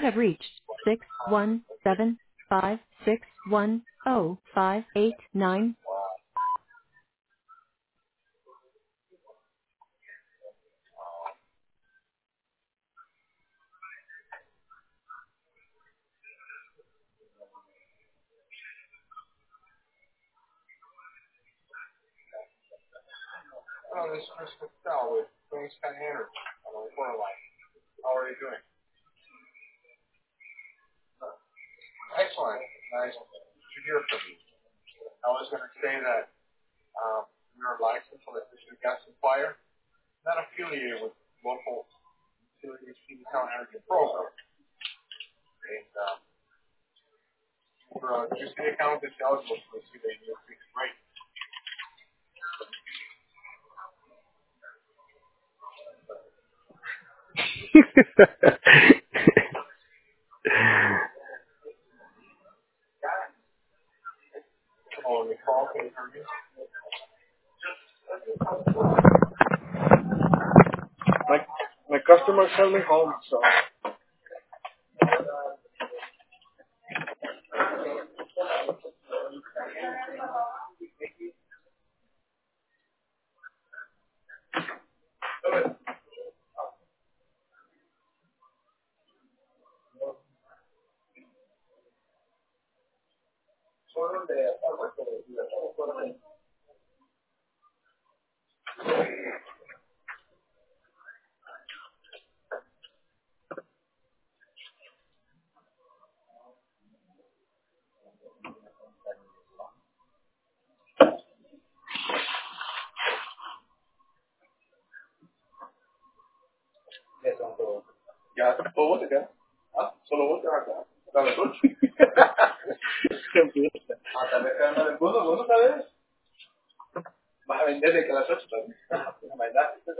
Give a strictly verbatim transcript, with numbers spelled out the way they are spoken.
have reached six one seven five six one zero five eight nine. Oh, this is Chris Patel with Queens County Energy on the recorder line. How are you doing? Excellent. Nice to hear from you. I was going to say that um, you're a licensed electricity gas supplier, not affiliated with local utilities Queens County Energy program. And um, for a utility account that's eligible to receive a new fixed rate. Oh, the call can you hear me? My, my customer sent me home, so. Ya, todo vos acá. Ah, solo vos acá. Dale, tú. Hasta me quedan del mundo, ¿vos no sabes? Vas a vender de que las ocho también.